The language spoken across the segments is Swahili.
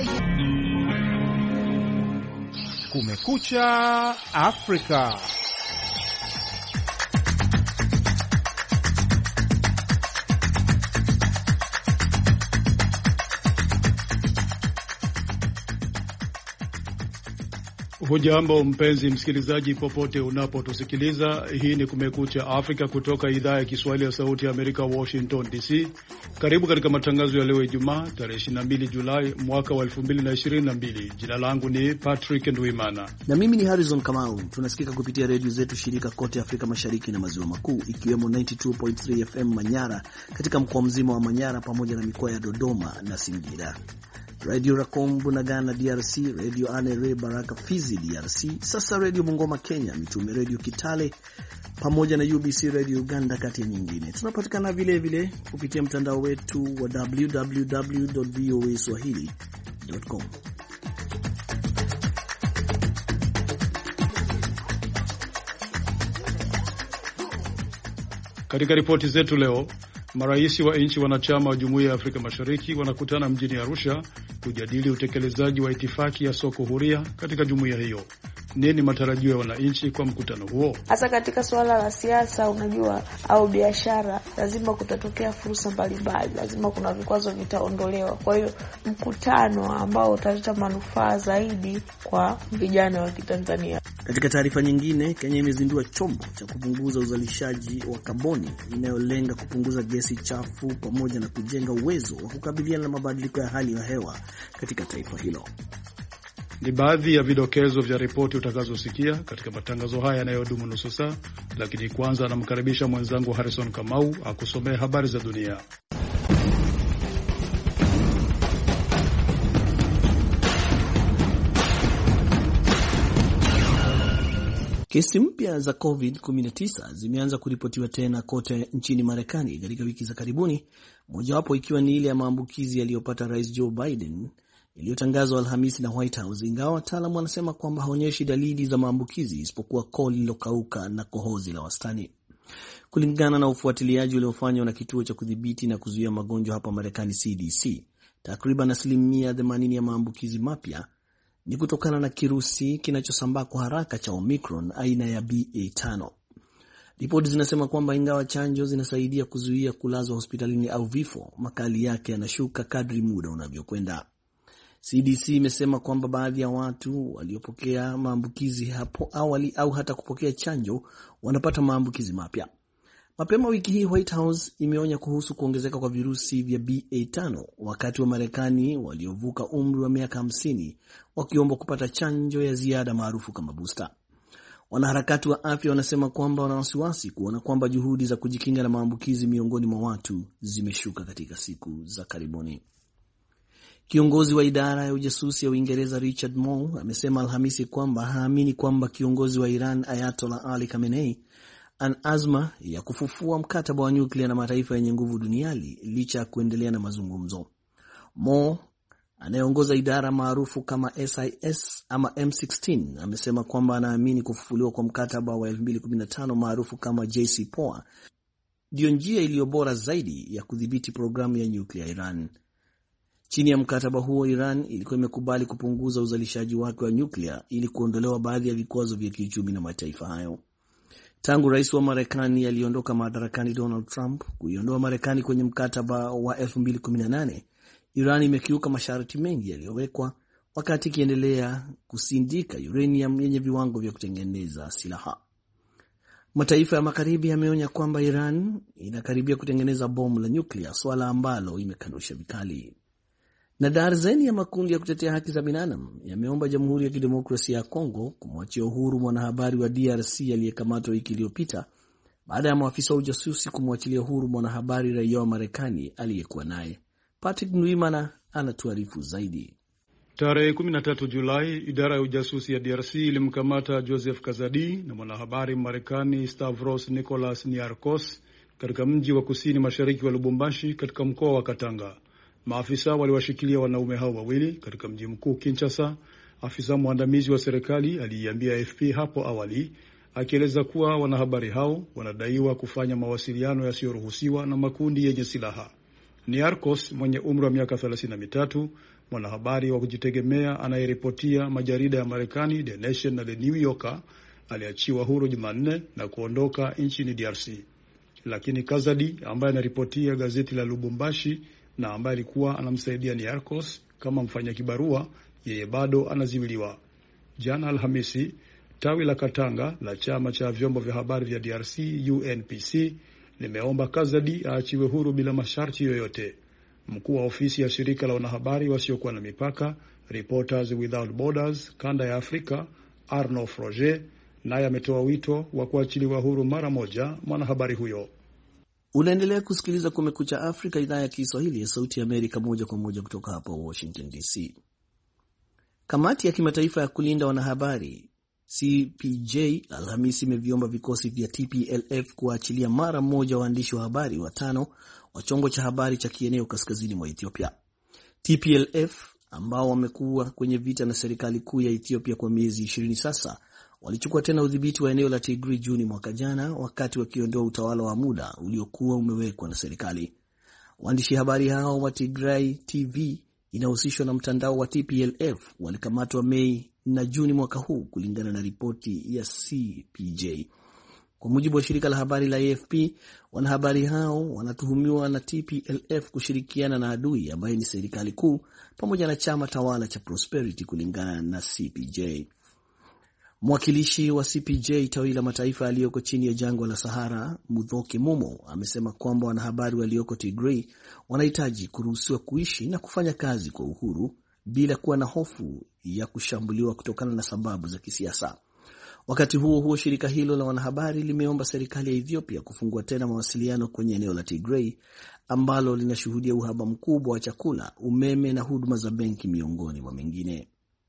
Kumekucha Afrika. Hujambo mpenzi msikilizaji, popote unapotusikiliza. Hii ni Kumekucha Afrika kutoka idhaa ya Kiswahili ya Sauti ya Amerika, Washington DC. Karibu katika matangazo ya leo Ijumaa tarehe 22 Julai mwaka wa 2022. Jina langu ni Patrick Ndwimana na mimi ni Harrison Kamau. Tunasikika kupitia redio zetu shirika kote Afrika Mashariki na Maziwa Makuu, ikiwemo 92.3 FM Manyara katika mkoa mzima wa Manyara pamoja na mikoa ya Dodoma na Singida, Radio Racom Bunagana DRC, Radio Anere Baraka Fizi DRC, Sasa Radio Bungoma Kenya, Mitume Radio Kitale pamoja na UBC Radio Uganda kati ya nyingine. Tunapatikana vile vile kupitia mtandao wetu wa www.voaswahili.com. Katika ripoti zetu leo, marais wa nchi wanachama wa Jumuiya ya Afrika Mashariki wanakutana mjini Arusha kujadili utekelezaji wa itifaki ya soko huria katika jumuiya hiyo. Nini matarajio ya wananchi kwa mkutano huo? Hasa katika suala la siasa, unajua, au biashara, lazima kutatokea fursa mbalimbali, lazima kuna vikwazo vitaondolewa. Kwa hiyo mkutano ambao utaleta manufaa zaidi kwa vijana wa Kitanzania. Katika taarifa nyingine, Kenya imezindua chombo cha kupunguza uzalishaji wa kaboni inayolenga kupunguza gesi chafu pamoja na kujenga uwezo wa kukabiliana na mabadiliko ya hali ya hewa katika taifa hilo. Ni baadhi ya vidokezo vya ripoti utakazosikia katika matangazo haya yanayodumu nusu saa, lakini kwanza namkaribisha mwenzangu Harrison Kamau akusomea habari za dunia. Kesi mpya za COVID-19 zimeanza kuripotiwa tena kote nchini Marekani katika wiki za karibuni, mojawapo ikiwa ni ile ya maambukizi yaliyopata Rais Joe Biden iliyotangazwa Alhamisi na White House, ingawa wataalamu wanasema kwamba haonyeshi dalili za maambukizi isipokuwa koo lililokauka na kohozi la wastani. Kulingana na ufuatiliaji uliofanywa na kituo cha kudhibiti na kuzuia magonjwa hapa Marekani CDC, takriban 80% ya maambukizi mapya ni kutokana na kirusi kinachosambaa kwa haraka cha Omicron aina ya BA5. Ripoti zinasema kwamba ingawa chanjo zinasaidia kuzuia kulazwa hospitalini au vifo, makali yake yanashuka kadri muda unavyokwenda. CDC imesema kwamba baadhi ya watu waliopokea maambukizi hapo awali au hata kupokea chanjo wanapata maambukizi mapya. Mapema wiki hii White House imeonya kuhusu kuongezeka kwa virusi vya BA5 wakati wa Marekani waliovuka umri wa miaka 50 wakiomba kupata chanjo ya ziada maarufu kama booster. Wanaharakati wa afya wanasema kwamba wana wasiwasi kuona kwamba juhudi za kujikinga na maambukizi miongoni mwa watu zimeshuka katika siku za karibuni. Kiongozi wa idara ya ujasusi ya Uingereza Richard Moore amesema Alhamisi kwamba haamini kwamba kiongozi wa Iran Ayatollah Ali Khamenei ana azma ya kufufua mkataba wa nyuklia na mataifa yenye nguvu duniani licha ya kuendelea na mazungumzo. Moore, anayeongoza idara maarufu kama SIS ama M16, amesema kwamba anaamini kufufuliwa kwa mkataba wa 2015 maarufu kama JCPOA ndio njia iliyo bora zaidi ya kudhibiti programu ya nyuklia Iran. Chini ya mkataba huo, Iran ilikuwa imekubali kupunguza uzalishaji wake wa nyuklia ili kuondolewa baadhi ya vikwazo vya kiuchumi na mataifa hayo. Tangu rais wa Marekani aliondoka madarakani Donald Trump kuiondoa Marekani kwenye mkataba wa 2018, Iran imekiuka masharti mengi yaliyowekwa wakati ikiendelea kusindika uranium yenye viwango vya kutengeneza silaha. Mataifa ya magharibi yameonya kwamba Iran inakaribia kutengeneza bomu la nyuklia, swala ambalo imekanusha vikali. Na darzeni ya makundi ya kutetea haki za binadamu yameomba Jamhuri ya Kidemokrasia ya Kongo kumwachia uhuru mwanahabari wa DRC aliyekamatwa wiki iliyopita baada ya maafisa wa ujasusi kumwachilia uhuru mwanahabari raia wa Marekani aliyekuwa naye. Patrick Ndwimana anatuarifu zaidi. Tarehe 13 Julai, idara ya ujasusi ya DRC ilimkamata Joseph Kazadi na mwanahabari Marekani Stavros Nicholas Niarchos katika mji wa kusini mashariki wa Lubumbashi katika mkoa wa Katanga. Maafisa waliwashikilia wanaume hao wawili katika mji mkuu Kinshasa. Afisa mwandamizi wa serikali aliiambia AFP hapo awali, akieleza kuwa wanahabari hao wanadaiwa kufanya mawasiliano yasiyoruhusiwa na makundi yenye silaha. Niarchos mwenye umri wa miaka 33 mwanahabari wa kujitegemea anayeripotia majarida ya Marekani The Nation na The New Yorker aliachiwa huru Jumanne na kuondoka nchini DRC. Lakini Kazadi ambaye anaripotia gazeti la Lubumbashi na ambaye alikuwa anamsaidia Niarchos kama mfanyakibarua, yeye bado anaziwiliwa. Jana Alhamisi, tawi la Katanga la chama cha vyombo vya habari vya DRC UNPC limeomba Kazadi aachiwe huru bila masharti yoyote. Mkuu wa ofisi ya shirika la wanahabari wasiokuwa na mipaka Reporters Without Borders kanda ya Afrika, Arnaud Froger, naye ametoa wito wa kuachiliwa huru mara moja mwanahabari huyo. Unaendelea kusikiliza Kumekucha Afrika, idhaa ya Kiswahili ya Sauti ya Amerika, moja kwa moja kutoka hapa Washington DC. Kamati ya kimataifa ya kulinda wanahabari CPJ Alhamisi imeviomba vikosi vya TPLF kuachilia mara moja waandishi wa habari 5 wa chombo cha habari cha kieneo kaskazini mwa Ethiopia. TPLF ambao wamekuwa kwenye vita na serikali kuu ya Ethiopia kwa miezi 20 sasa, walichukua tena udhibiti wa eneo la Tigray Juni mwaka jana, wakati wakiondoa utawala wa muda uliokuwa umewekwa na serikali. Waandishi habari hao wa Tigray TV inahusishwa na mtandao wa TPLF walikamatwa Mei na Juni mwaka huu, kulingana na ripoti ya CPJ. Kwa mujibu wa shirika la habari la AFP, wanahabari hao wanatuhumiwa na TPLF kushirikiana na adui ambaye ni serikali kuu pamoja na chama tawala cha Prosperity, kulingana na CPJ. Mwakilishi wa CPJ tawi la mataifa yaliyoko chini ya jangwa la Sahara, Muthoke Momo, amesema kwamba wanahabari walioko Tigray wanahitaji kuruhusiwa kuishi na kufanya kazi kwa uhuru bila kuwa na hofu ya kushambuliwa kutokana na sababu za kisiasa. Wakati huo huo, shirika hilo la wanahabari limeomba serikali ya Ethiopia kufungua tena mawasiliano kwenye eneo la Tigray ambalo linashuhudia uhaba mkubwa wa chakula, umeme na huduma za benki miongoni mwa mengine.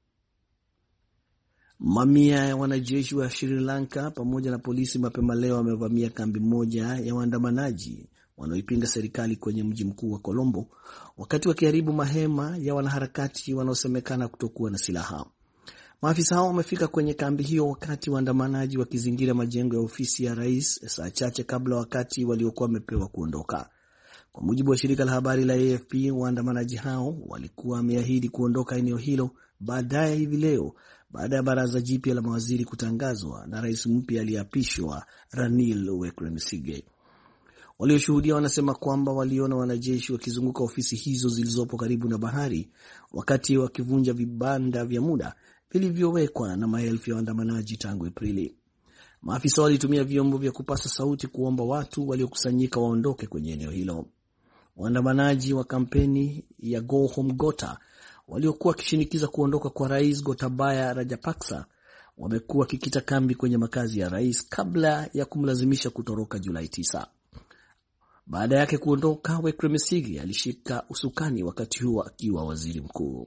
Mamia ya wanajeshi wa Sri Lanka pamoja na polisi mapema leo wamevamia kambi moja ya waandamanaji wanaoipinga serikali kwenye mji mkuu wa Colombo, wakati wakiharibu mahema ya wanaharakati wanaosemekana kutokuwa na silaha. Maafisa hao wamefika kwenye kambi hiyo wakati waandamanaji wakizingira majengo ya ofisi ya rais saa chache kabla wakati waliokuwa wamepewa kuondoka. Kwa mujibu wa shirika la habari la AFP, waandamanaji hao walikuwa wameahidi kuondoka eneo hilo baadaye hivi leo, baada ya baraza jipya la mawaziri kutangazwa na rais mpya aliyeapishwa Ranil Wickremesinghe. Walioshuhudia wanasema kwamba waliona wanajeshi wakizunguka ofisi hizo zilizopo karibu na bahari wakati wakivunja vibanda vya muda vilivyowekwa na maelfu ya waandamanaji tangu Aprili. Maafisa walitumia vyombo vya kupasa sauti kuomba watu waliokusanyika waondoke kwenye eneo hilo. Waandamanaji wa kampeni ya Go Home Gota waliokuwa wakishinikiza kuondoka kwa rais Gotabaya Rajapaksa wamekuwa kikita kambi kwenye makazi ya rais kabla ya kumlazimisha kutoroka Julai 9. Baada yake kuondoka, Wickremesinghe alishika usukani wakati huo akiwa waziri mkuu.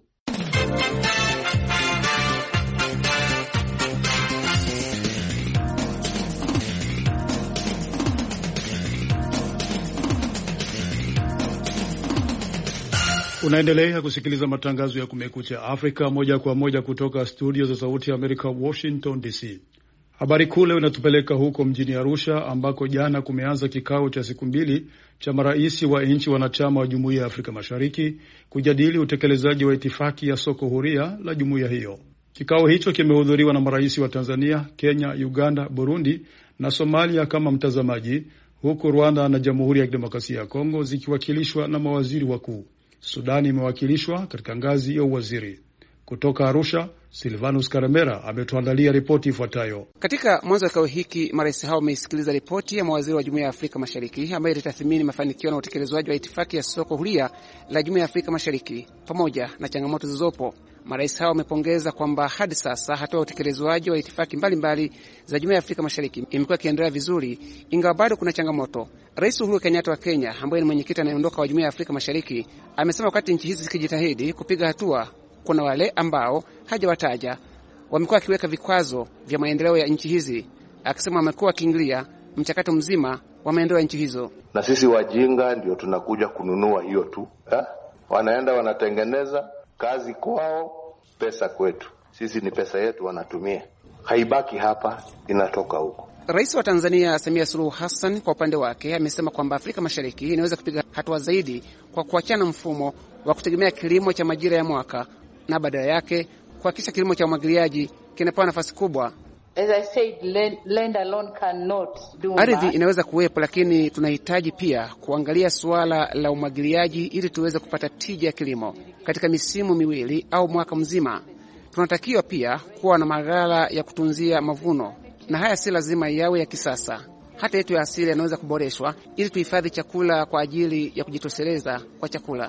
Unaendelea kusikiliza matangazo ya Kumekucha Afrika moja kwa moja kutoka studio za Sauti ya Amerika, Washington DC. Habari kuu leo inatupeleka huko mjini Arusha, ambako jana kumeanza kikao cha siku 2 cha marais wa nchi wanachama wa Jumuiya ya Afrika Mashariki kujadili utekelezaji wa itifaki ya soko huria la jumuiya hiyo. Kikao hicho kimehudhuriwa na marais wa Tanzania, Kenya, Uganda, Burundi na Somalia kama mtazamaji, huku Rwanda na Jamhuri ya Kidemokrasia ya Kongo zikiwakilishwa na mawaziri wakuu. Sudani imewakilishwa katika ngazi ya uwaziri. Kutoka Arusha, Silvanus Karemera ametuandalia ripoti ifuatayo. Katika mwanzo wa kikao hiki, marais hao wameisikiliza ripoti ya mawaziri wa Jumuiya ya Afrika Mashariki ambayo ilitathmini mafanikio na utekelezaji wa itifaki ya soko huria la Jumuiya ya Afrika Mashariki pamoja na changamoto zilizopo. Marais hao wamepongeza kwamba hadi sasa hatua ya utekelezaji wa itifaki mbalimbali za Jumuiya ya Afrika Mashariki imekuwa ikiendelea vizuri, ingawa bado kuna changamoto. Rais Uhuru Kenyatta wa Kenya, ambaye ni mwenyekiti anayeondoka wa Jumuiya ya Afrika Mashariki, amesema wakati nchi hizi zikijitahidi kupiga hatua, kuna wale ambao hajawataja wamekuwa wakiweka vikwazo vya maendeleo ya nchi hizi, akisema wamekuwa wakiingilia mchakato mzima wa maendeleo ya nchi hizo. Na sisi wajinga ndio tunakuja kununua hiyo tu. Wanaenda wanatengeneza kazi kwao, pesa kwetu. Sisi ni pesa yetu wanatumia. Haibaki hapa, inatoka huko. Rais wa Tanzania Samia Suluhu Hassan kwa upande wake amesema kwamba Afrika Mashariki inaweza kupiga hatua zaidi kwa kuachana mfumo wa kutegemea kilimo cha majira ya mwaka na badala yake kuhakikisha kilimo cha umwagiliaji kinapewa nafasi kubwa. As I said, land alone cannot do much. Ardhi inaweza kuwepo, lakini tunahitaji pia kuangalia suala la umwagiliaji ili tuweze kupata tija ya kilimo katika misimu miwili au mwaka mzima. Tunatakiwa pia kuwa na maghala ya kutunzia mavuno, na haya si lazima yawe ya kisasa. Hata yetu ya asili yanaweza kuboreshwa ili tuhifadhi chakula kwa ajili ya kujitosheleza kwa chakula.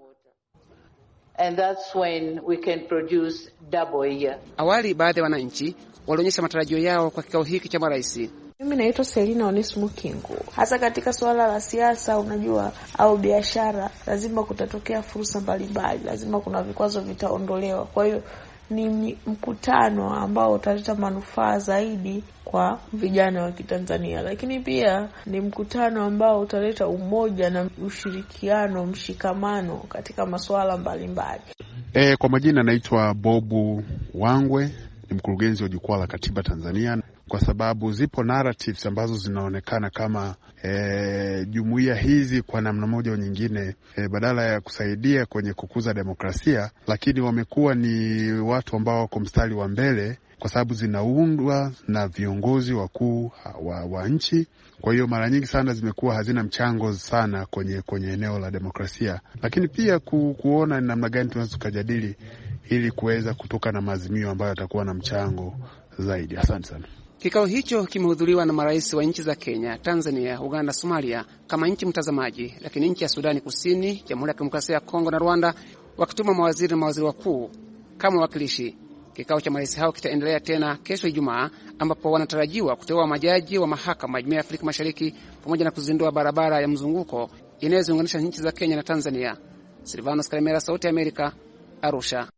And that's when we can produce double a year. Awali baadhi ya wananchi walionyesha matarajio yao kwa kikao hiki cha marais. Mimi naitwa Selina Onesmo Kingu. Hasa katika suala la siasa, unajua, au biashara, lazima kutatokea fursa mbalimbali, lazima kuna vikwazo vitaondolewa. Kwa hiyo ni mkutano ambao utaleta manufaa zaidi kwa vijana wa Kitanzania, lakini pia ni mkutano ambao utaleta umoja na ushirikiano, mshikamano katika masuala mbalimbali. Kwa majina naitwa Bobu Wangwe, ni mkurugenzi wa Jukwaa la Katiba Tanzania. Kwa sababu zipo narratives ambazo zinaonekana kama jumuiya hizi kwa namna moja au nyingine badala ya kusaidia kwenye kukuza demokrasia, lakini wamekuwa ni watu ambao wako mstari wa mbele kwa sababu zinaundwa na viongozi wakuu wa nchi. Kwa hiyo mara nyingi sana zimekuwa hazina mchango sana kwenye eneo la demokrasia, lakini pia kuona namna gani tunaweza kujadili ili kuweza kutoka na maazimio ambayo yatakuwa na mchango zaidi. Asante sana. Kikao hicho kimehudhuriwa na marais wa nchi za Kenya, Tanzania, Uganda, Somalia kama nchi mtazamaji, lakini nchi ya Sudani Kusini, Jamhuri ya Kidemokrasia ya Kongo na Rwanda wakituma mawaziri na mawaziri wakuu kama wakilishi. Kikao cha marais hao kitaendelea tena kesho Ijumaa, ambapo wanatarajiwa kuteua majaji wa mahakama ya Jumuiya ya Afrika Mashariki pamoja na kuzindua barabara ya mzunguko inayoziunganisha nchi za Kenya na Tanzania. Silvanos Kalemera, Sauti ya Amerika, Arusha.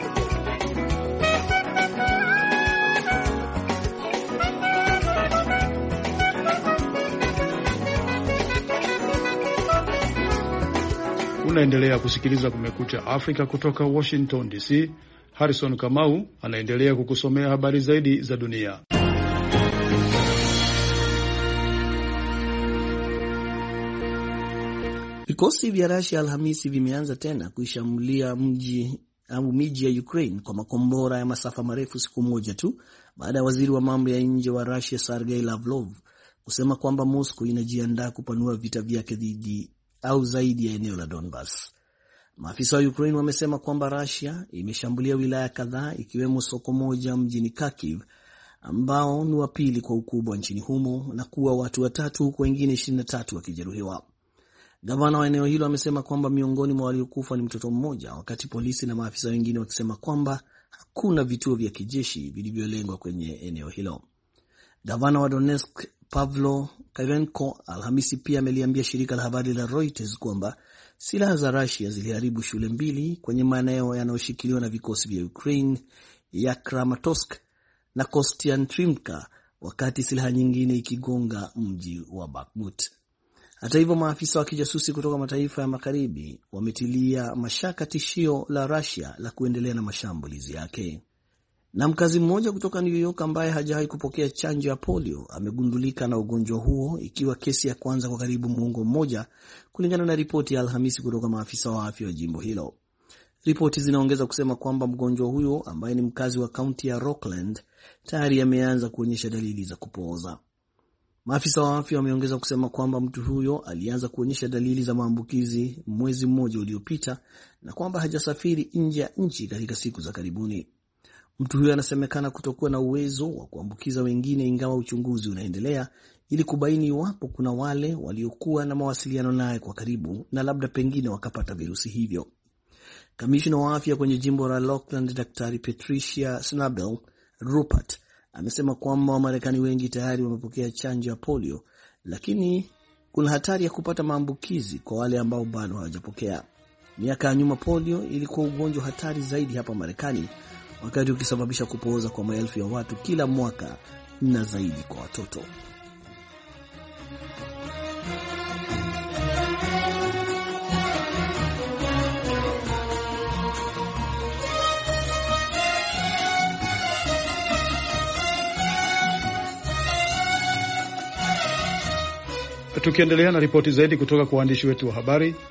Unaendelea kusikiliza Kumekucha Afrika kutoka Washington DC. Harrison Kamau anaendelea kukusomea habari zaidi za dunia. Vikosi vya Russia Alhamisi vimeanza tena kuishambulia miji ya Ukraine kwa makombora ya masafa marefu siku moja tu baada ya waziri wa mambo ya nje wa Russia Sergei Lavrov kusema kwamba Moscow inajiandaa kupanua vita vyake zaidi ya eneo la Donbas. Maafisa wa Ukraine wamesema kwamba Russia imeshambulia wilaya kadhaa ikiwemo soko moja mjini Kharkiv ambao ni wa pili kwa ukubwa nchini humo na kuwa watu 3 huku wengine 23 wakijeruhiwa. Gavana wa eneo hilo amesema kwamba miongoni mwa waliokufa ni mtoto mmoja, wakati polisi na maafisa wengine wakisema kwamba hakuna vituo vya kijeshi vilivyolengwa kwenye eneo hilo. Gavana wa Donetsk Pavlo Kyrenko Alhamisi pia ameliambia shirika la habari la Reuters kwamba silaha za Russia ziliharibu shule 2 kwenye maeneo yanayoshikiliwa na vikosi vya Ukraine ya Kramatorsk na Kostiantynivka, wakati silaha nyingine ikigonga mji wa Bakhmut. Hata hivyo, maafisa wa kijasusi kutoka mataifa ya magharibi wametilia mashaka tishio la Russia la kuendelea na mashambulizi yake. Na mkazi mmoja kutoka New York ambaye hajawahi kupokea chanjo ya polio amegundulika na ugonjwa huo, ikiwa kesi ya kwanza kwa karibu muongo mmoja, kulingana na ripoti ya Alhamisi kutoka maafisa wa afya wa jimbo hilo. Ripoti zinaongeza kusema kwamba mgonjwa huyo ambaye ni mkazi wa kaunti ya Rockland tayari ameanza kuonyesha dalili za kupooza. Maafisa wa afya wameongeza kusema kwamba mtu huyo alianza kuonyesha dalili za maambukizi mwezi mmoja uliopita na kwamba hajasafiri nje ya nchi katika siku za karibuni. Mtu huyo anasemekana kutokuwa na uwezo wa kuambukiza wengine, ingawa uchunguzi unaendelea ili kubaini iwapo kuna wale waliokuwa na mawasiliano naye kwa karibu na labda pengine wakapata virusi hivyo. Kamishna wa afya kwenye jimbo la Rockland, Daktari Patricia Snabel Rupert, amesema kwamba Wamarekani wengi tayari wamepokea chanjo ya polio, lakini kuna hatari ya kupata maambukizi kwa wale ambao bado hawajapokea. Miaka ya nyuma polio ilikuwa ugonjwa hatari zaidi hapa Marekani, wakati ukisababisha kupooza kwa maelfu ya watu kila mwaka na zaidi kwa watoto. Tukiendelea na ripoti zaidi kutoka kwa waandishi wetu wa habari,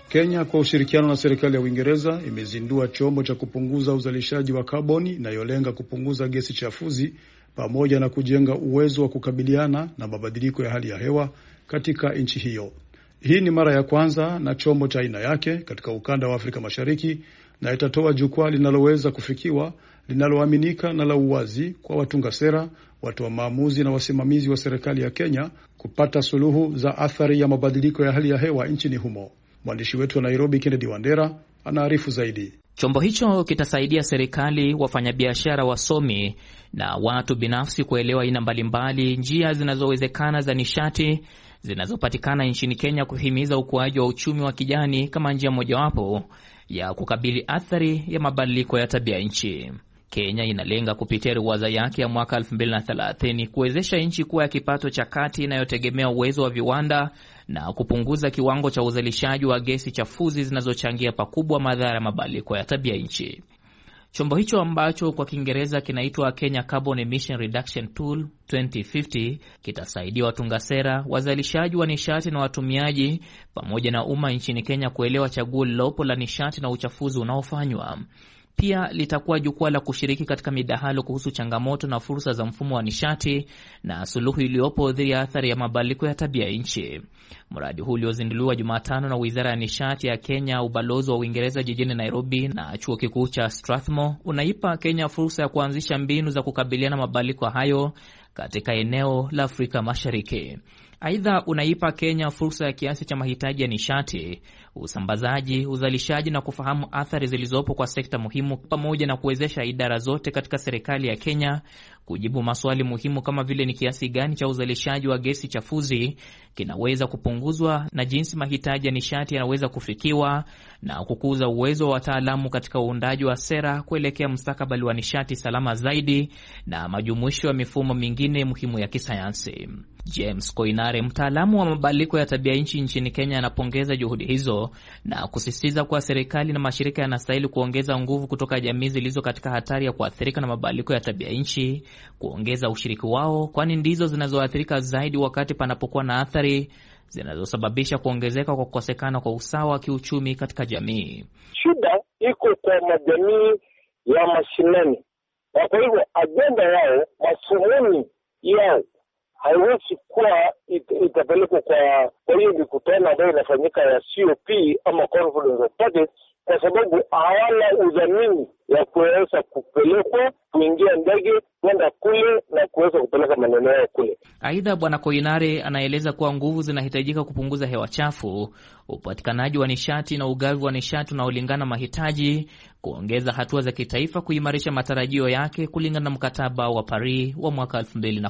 Kenya kwa ushirikiano na serikali ya Uingereza imezindua chombo cha kupunguza uzalishaji wa kaboni inayolenga kupunguza gesi chafuzi pamoja na kujenga uwezo wa kukabiliana na mabadiliko ya hali ya hewa katika nchi hiyo. Hii ni mara ya kwanza na chombo cha aina yake katika ukanda wa Afrika Mashariki na itatoa jukwaa linaloweza kufikiwa, linaloaminika na la uwazi kwa watunga sera, watu wa maamuzi na wasimamizi wa serikali ya Kenya kupata suluhu za athari ya mabadiliko ya hali ya hewa nchini humo. Mwandishi wetu wa Nairobi Kennedy Wandera anaarifu zaidi. Chombo hicho kitasaidia serikali, wafanyabiashara, wasomi na watu binafsi kuelewa aina mbalimbali njia zinazowezekana za nishati zinazopatikana nchini Kenya kuhimiza ukuaji wa uchumi wa kijani kama njia mojawapo ya kukabili athari ya mabadiliko ya tabia nchi. Kenya inalenga kupitia ruwaza yake ya mwaka 2030 kuwezesha nchi kuwa ya kipato cha kati inayotegemea uwezo wa viwanda na kupunguza kiwango cha uzalishaji wa gesi chafuzi zinazochangia pakubwa madhara ya mabadiliko ya tabia nchi. Chombo hicho ambacho kwa Kiingereza kinaitwa Kenya Carbon Emission Reduction Tool 2050 kitasaidia watunga sera, wazalishaji wa nishati na watumiaji pamoja na umma nchini Kenya kuelewa chaguo lilopo la nishati na uchafuzi unaofanywa. Pia litakuwa jukwaa la kushiriki katika midahalo kuhusu changamoto na fursa za mfumo wa nishati na suluhu iliyopo dhidi ya athari ya mabadiliko ya tabia nchi. Mradi huu uliozinduliwa Jumatano na Wizara ya Nishati ya Kenya, ubalozi wa Uingereza jijini Nairobi na chuo kikuu cha Strathmore unaipa Kenya fursa ya kuanzisha mbinu za kukabiliana na mabadiliko hayo katika eneo la Afrika Mashariki. Aidha, unaipa Kenya fursa ya kiasi cha mahitaji ya nishati, usambazaji, uzalishaji na kufahamu athari zilizopo kwa sekta muhimu, pamoja na kuwezesha idara zote katika serikali ya Kenya kujibu maswali muhimu kama vile ni kiasi gani cha uzalishaji wa gesi chafuzi kinaweza kupunguzwa na jinsi mahitaji ya nishati yanaweza kufikiwa, na kukuza uwezo wa wataalamu katika uundaji wa sera kuelekea mustakabali wa nishati salama zaidi na majumuisho ya mifumo mingine muhimu ya kisayansi. James Koinare, mtaalamu wa mabadiliko ya tabia nchi nchini Kenya, anapongeza juhudi hizo na kusisitiza kuwa serikali na mashirika yanastahili kuongeza nguvu kutoka jamii zilizo katika hatari ya kuathirika na mabadiliko ya tabia nchi, kuongeza ushiriki wao, kwani ndizo zinazoathirika zaidi wakati panapokuwa na athari zinazosababisha kuongezeka kwa kukosekana kwa usawa wa kiuchumi katika jamii. Shida iko kwa majamii ya mashinani, na kwa hivyo ajenda yao, masumuni yao haiwezi kuwa itapelekwa kwa hiyo mikutano ambayo inafanyika ya COP ama Conference of Parties, kwa sababu hawana udhamini ya kuweza kupelekwa kuingia ndege kwenda kule na kuweza kupeleka maneno yao kule. Aidha, Bwana Koinare anaeleza kuwa nguvu zinahitajika kupunguza hewa chafu, upatikanaji wa nishati na ugavi wa nishati unaolingana mahitaji, kuongeza hatua za kitaifa kuimarisha matarajio yake kulingana na mkataba wa Paris wa mwaka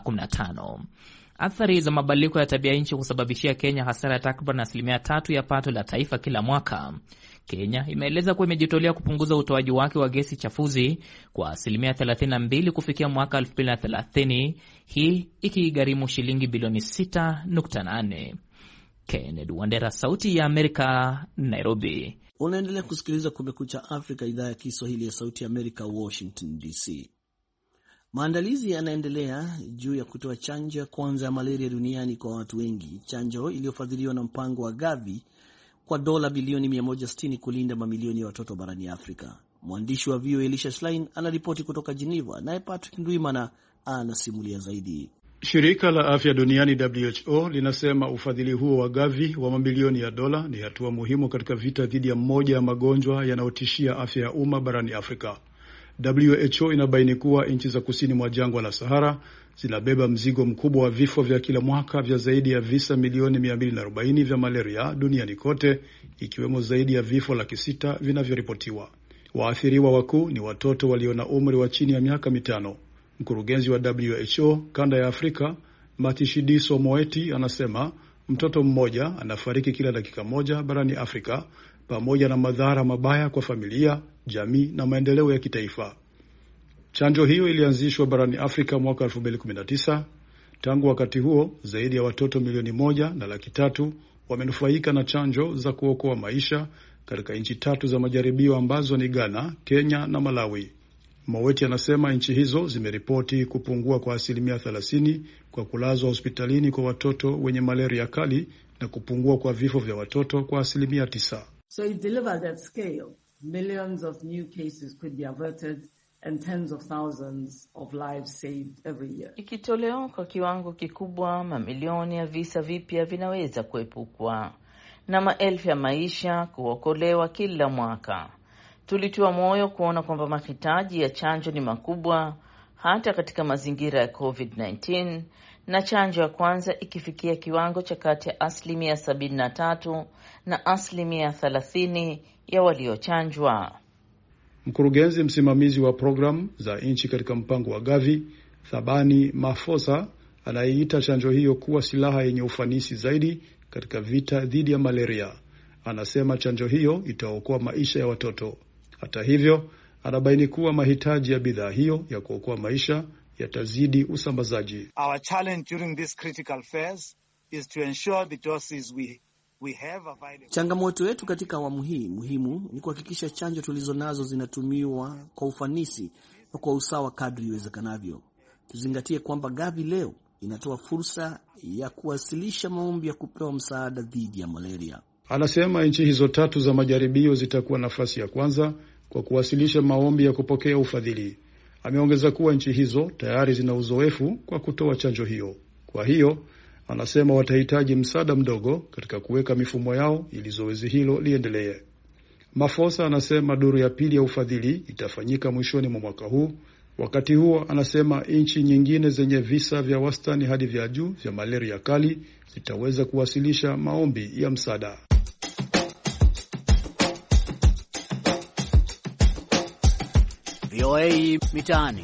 2015. Athari za mabadiliko ya tabia nchi husababishia Kenya hasara ya takriban 3% ya pato la taifa kila mwaka. Kenya imeeleza kuwa imejitolea kupunguza utoaji wake wa gesi chafuzi kwa 32% kufikia mwaka 2030, hii ikigharimu shilingi bilioni 6.8. Kennedy Wandera, Sauti ya Amerika, Nairobi. Unaendelea kusikiliza Kumekucha Afrika, idhaa ya Kiswahili ya Sauti ya Amerika, Washington DC. Maandalizi yanaendelea juu ya kutoa chanjo ya kwanza ya malaria duniani kwa watu wengi, chanjo iliyofadhiliwa na mpango wa Gavi kwa dola bilioni 160 kulinda mamilioni ya watoto barani Afrika. Mwandishi wa VOA Elisha Schlein anaripoti kutoka Geneva, naye Patrick Ndwimana anasimulia zaidi. Shirika la Afya Duniani WHO linasema ufadhili huo wa Gavi wa mamilioni ya dola ni hatua muhimu katika vita dhidi ya mmoja ya magonjwa yanayotishia afya ya umma barani Afrika. WHO inabaini kuwa nchi za kusini mwa jangwa la Sahara zinabeba mzigo mkubwa wa vifo vya kila mwaka vya zaidi ya visa milioni 240 vya malaria duniani kote, ikiwemo zaidi ya vifo 600,000 vinavyoripotiwa. Waathiriwa wakuu ni watoto walio na umri wa chini ya miaka 5. Mkurugenzi wa WHO kanda ya Afrika, Matshidiso Moeti, anasema mtoto mmoja anafariki kila dakika moja barani Afrika, pamoja na madhara mabaya kwa familia, jamii na maendeleo ya kitaifa. Chanjo hiyo ilianzishwa barani Afrika mwaka 2019. Tangu wakati huo, zaidi ya watoto milioni 1.3 wamenufaika na chanjo za kuokoa maisha katika nchi 3 za majaribio ambazo ni Ghana, Kenya na Malawi. Moweti anasema nchi hizo zimeripoti kupungua kwa 30% kwa kulazwa hospitalini kwa watoto wenye malaria kali na kupungua kwa vifo vya watoto kwa 9%. So if delivered at scale, millions of new cases could be averted and tens of thousands of lives saved every year. Ikitolewa kwa kiwango kikubwa, mamilioni ya visa vipya vinaweza kuepukwa na maelfu ya maisha kuokolewa kila mwaka. Tulitiwa moyo kuona kwamba mahitaji ya chanjo ni makubwa hata katika mazingira ya COVID-19, na chanjo ya kwanza ikifikia kiwango cha kati ya 73% na 30% ya waliochanjwa. Mkurugenzi msimamizi wa programu za nchi katika mpango wa Gavi, Thabani Mafosa, anaiita chanjo hiyo kuwa silaha yenye ufanisi zaidi katika vita dhidi ya malaria. Anasema chanjo hiyo itaokoa maisha ya watoto. Hata hivyo, anabaini kuwa mahitaji ya bidhaa hiyo ya kuokoa maisha yatazidi usambazaji. Our challenge during this critical phase is to ensure the doses we have available. Changamoto yetu katika awamu hii muhimu ni kuhakikisha chanjo tulizonazo zinatumiwa kwa ufanisi na kwa usawa kadri iwezekanavyo. Tuzingatie kwamba Gavi leo inatoa fursa ya kuwasilisha maombi ya kupewa msaada dhidi ya malaria. Anasema nchi hizo tatu za majaribio zitakuwa nafasi ya kwanza kwa kuwasilisha maombi ya kupokea ufadhili. Ameongeza kuwa nchi hizo tayari zina uzoefu kwa kutoa chanjo hiyo. Kwa hiyo, anasema watahitaji msaada mdogo katika kuweka mifumo yao ili zoezi hilo liendelee. Mafosa anasema duru ya pili ya ufadhili itafanyika mwishoni mwa mwaka huu. Wakati huo, anasema nchi nyingine zenye visa vya wastani hadi vya juu vya malaria kali zitaweza kuwasilisha maombi ya msaada. VOA Mitaani.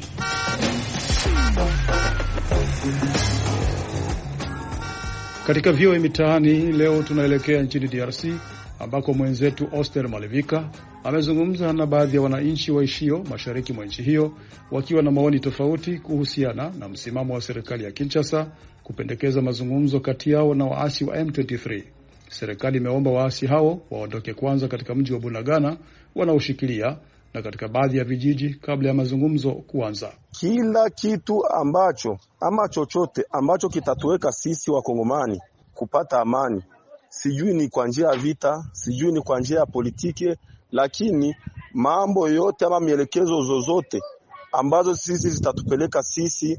Katika VOA Mitaani leo tunaelekea nchini DRC ambako mwenzetu Oster Malevika amezungumza na baadhi ya wananchi waishio mashariki mwa nchi hiyo wakiwa na maoni tofauti kuhusiana na msimamo wa serikali ya Kinshasa kupendekeza mazungumzo kati yao na waasi wa M23. Serikali imeomba waasi hao waondoke kwanza katika mji wa Bunagana wanaoshikilia na katika baadhi ya vijiji kabla ya mazungumzo kuanza. Kila kitu ambacho ama chochote ambacho kitatuweka sisi wakongomani kupata amani, sijui ni kwa njia ya vita, sijui ni kwa njia ya politiki, lakini mambo yote ama mielekezo zozote ambazo sisi zitatupeleka sisi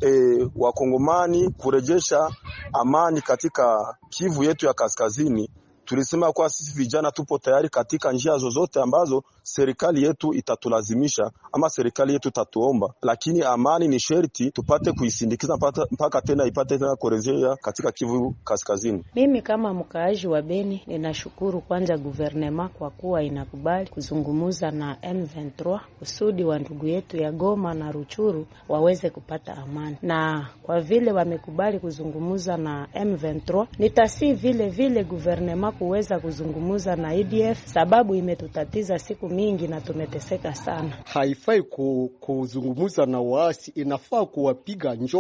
wakongomani kurejesha amani katika Kivu yetu ya kaskazini, tulisema kwa sisi vijana tupo tayari katika njia zozote ambazo serikali yetu itatulazimisha ama serikali yetu tatuomba, lakini amani ni sherti tupate kuisindikiza mpaka tena ipate tena kurejea katika Kivu kaskazini. Mimi kama mkaaji wa Beni ninashukuru kwanza guvernema kwa kuwa inakubali kuzungumuza na M23 kusudi wa ndugu yetu ya Goma na Ruchuru waweze kupata amani. Na kwa vile wamekubali kuzungumuza na M23, nitasi vile guvernema kuweza kuzungumuza na ADF sababu imetutatiza siku mingi na tumeteseka sana. Haifai kuzungumuza na waasi, inafaa kuwapiga njoo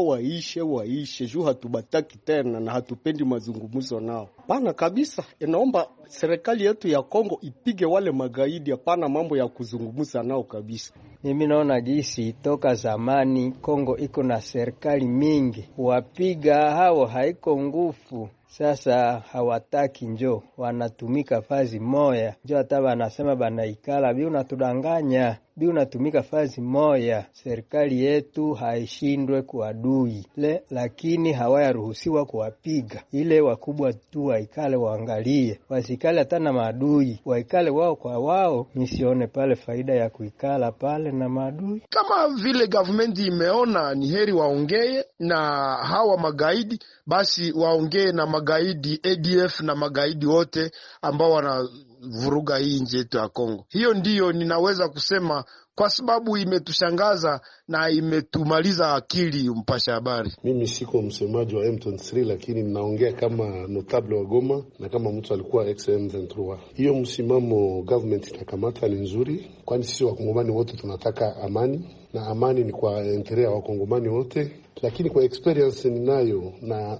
waishe juu hatubataki tena na hatupendi mazungumuzo nao. Pana kabisa, inaomba serikali yetu ya Kongo ipige wale magaidi, hapana mambo ya kuzungumuza nao kabisa. Mimi naona jinsi toka zamani Kongo iko na serikali mingi, wapiga hao haiko nguvu. Sasa hawataki njoo, wanatumika fazi moya. Njoo hata wanasema banaikala, bi unatudanganya, bi unatumika fazi moya. Serikali yetu haishindwe kuadui le, lakini hawayaruhusiwa kuwapiga. Ile wakubwa tu waikale waangalie, wasikale hata na maadui, waikale wao kwa wao. Nisione pale faida ya kuikala pale na maadui. Kama vile government imeona ni heri waongee na hawa magaidi, basi waongee na magaidi ADF na magaidi wote ambao wanavuruga hii nchi yetu ya Kongo. Hiyo ndiyo ninaweza kusema kwa sababu imetushangaza na imetumaliza akili mpasha habari. Mimi siko msemaji wa M23 lakini ninaongea kama notable wa Goma na kama mtu alikuwa ex-M23. Hiyo msimamo government itakamata ni nzuri, kwani sisi wakongomani wote tunataka amani na amani ni kwa interest ya wakongomani wote. Lakini kwa experience ninayo na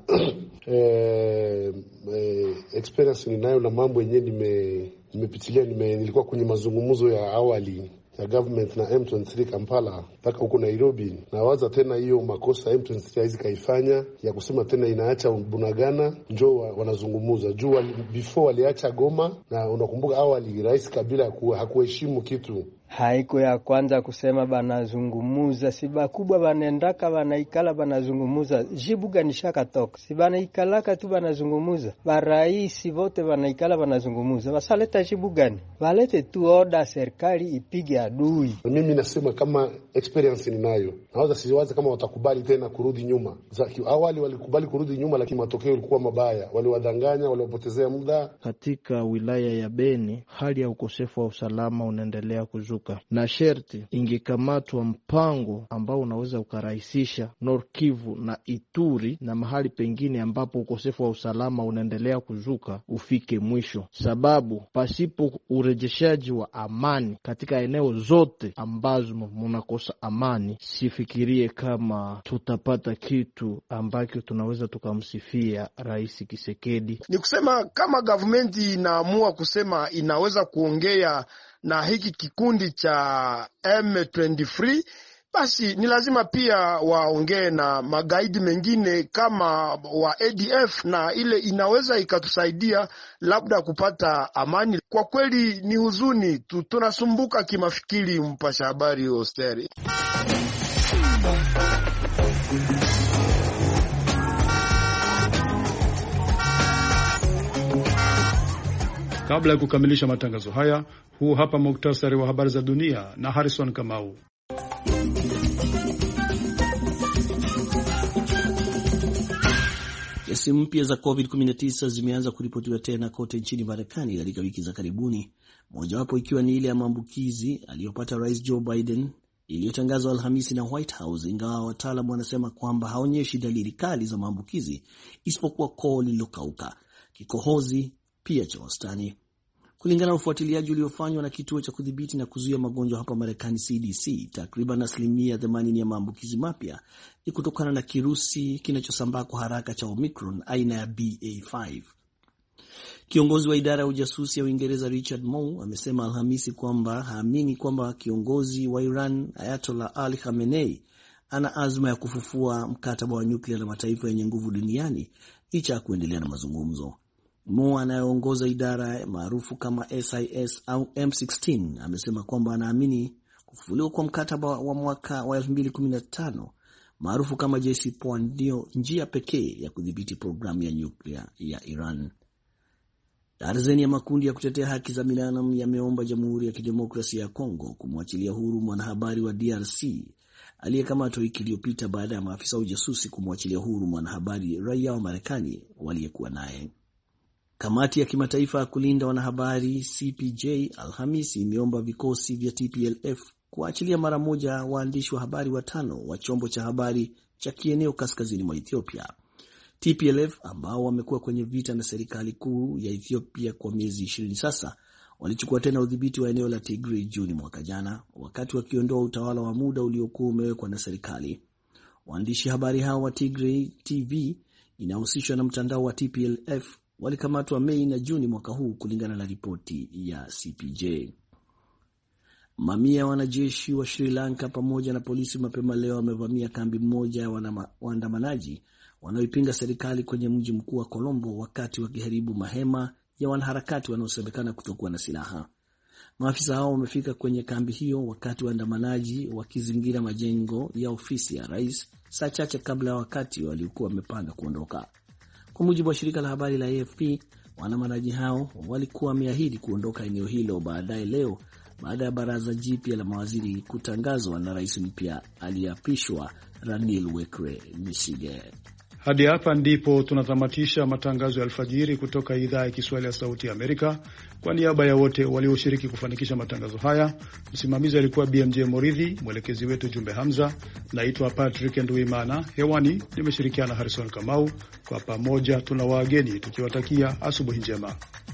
experience ninayo na mambo yenyewe nimepitilia, nilikuwa kwenye mazungumzo ya awali ya government na M23 Kampala mpaka huko Nairobi, na waza tena hiyo makosa M23 haizi kaifanya ya kusema tena inaacha Bunagana njoo wanazungumuza juu before waliacha Goma. Na unakumbuka awali Rais Kabila hakuheshimu kitu. Haiko ya kwanza kusema banazungumuza, si bakubwa banendaka banaikala banazungumuza, jibu gani shaka toka, si banaikalaka tu banazungumuza, baraisi vote banaikala banazungumuza, basaleta jibu gani? Balete tu oda serikali ipige adui. Mimi nasema kama experience ninayo, naweza siwaza kama watakubali tena kurudi nyuma. Awali walikubali kurudi nyuma, lakini matokeo yalikuwa mabaya, waliwadanganya, waliwapotezea muda. Katika wilaya ya Beni hali ya ukosefu wa usalama unaendelea kuzuka, na sherti ingekamatwa mpango ambao unaweza ukarahisisha North Kivu na Ituri na mahali pengine ambapo ukosefu wa usalama unaendelea kuzuka ufike mwisho, sababu pasipo urejeshaji wa amani katika eneo zote ambazo munakosa amani, sifikirie kama tutapata kitu ambacho tunaweza tukamsifia Rais Kisekedi. Ni kusema kama government inaamua kusema inaweza kuongea na hiki kikundi cha M23, basi ni lazima pia waongee na magaidi mengine kama wa ADF, na ile inaweza ikatusaidia labda kupata amani. Kwa kweli ni huzuni, tunasumbuka kimafikiri. Mpasha habari Osteri. Kabla ya kukamilisha matangazo haya, huu hapa muktasari wa habari za dunia na Harrison Kamau. Kesi mpya za COVID-19 zimeanza kuripotiwa tena kote nchini Marekani katika wiki za karibuni, mojawapo ikiwa ni ile ya maambukizi aliyopata Rais Joe Biden iliyotangazwa Alhamisi na White House, ingawa wataalamu wanasema kwamba haonyeshi dalili kali za maambukizi isipokuwa koo lililokauka, kikohozi pia cha wastani. Kulingana na ufuatiliaji uliofanywa na kituo cha kudhibiti na kuzuia magonjwa hapa Marekani CDC, takriban 80% ya maambukizi mapya ni kutokana na kirusi kinachosambaa kwa haraka cha Omicron aina ya BA5. Kiongozi wa idara ya ujasusi ya Uingereza Richard Moore amesema Alhamisi kwamba haamini kwamba kiongozi wa Iran Ayatollah Ali Khamenei ana azma ya kufufua mkataba wa nyuklia na mataifa yenye nguvu duniani licha ya kuendelea na mazungumzo. Moore anayeongoza idara maarufu kama SIS au M16 amesema kwamba anaamini kufufuliwa kwa mkataba wa mwaka wa 2015 maarufu kama JCPOA ndio njia pekee ya kudhibiti programu ya nyuklia ya Iran. Darzeni ya makundi ya kutetea haki za binadamu yameomba Jamhuri ya Kidemokrasia ya Kongo kumwachilia huru mwanahabari wa DRC aliyekamatwa wiki iliyopita baada ya maafisa wa ujasusi kumwachilia huru mwanahabari raia wa Marekani waliyekuwa naye. Kamati ya kimataifa ya kulinda wanahabari CPJ Alhamisi imeomba vikosi vya TPLF kuachilia mara moja waandishi wa habari 5 wa chombo cha habari cha kieneo kaskazini mwa Ethiopia. TPLF ambao wamekuwa kwenye vita na serikali kuu ya Ethiopia kwa miezi 20 sasa, walichukua tena udhibiti wa eneo la Tigray Juni mwaka jana, wakati wakiondoa utawala wa muda uliokuwa umewekwa na serikali. Waandishi habari hao wa Tigray TV inahusishwa na mtandao wa TPLF walikamatwa Mei na Juni mwaka huu kulingana na ripoti ya CPJ. Mamia ya wanajeshi wa Sri Lanka pamoja na polisi mapema leo wamevamia kambi moja ya waandamanaji wanaoipinga serikali kwenye mji mkuu wa Colombo wakati wakiharibu mahema ya wanaharakati wanaosemekana kutokuwa na silaha. Maafisa hao wamefika kwenye kambi hiyo wakati waandamanaji wakizingira majengo ya ofisi ya rais saa chache kabla ya wakati waliokuwa wamepanga kuondoka. Kwa mujibu wa shirika la habari la AFP, waandamanaji hao walikuwa wameahidi kuondoka eneo hilo baadaye leo baada ya baraza jipya la mawaziri kutangazwa na rais mpya aliyeapishwa Ranil Wickremesinghe. Hadi hapa ndipo tunatamatisha matangazo ya alfajiri kutoka idhaa ya Kiswahili ya Sauti ya Amerika. Kwa niaba ya wote walioshiriki kufanikisha matangazo haya, msimamizi alikuwa BMJ Moridhi, mwelekezi wetu Jumbe Hamza. Naitwa Patrick Nduimana, hewani nimeshirikiana Harrison Kamau. Kwa pamoja tuna waageni tukiwatakia asubuhi njema.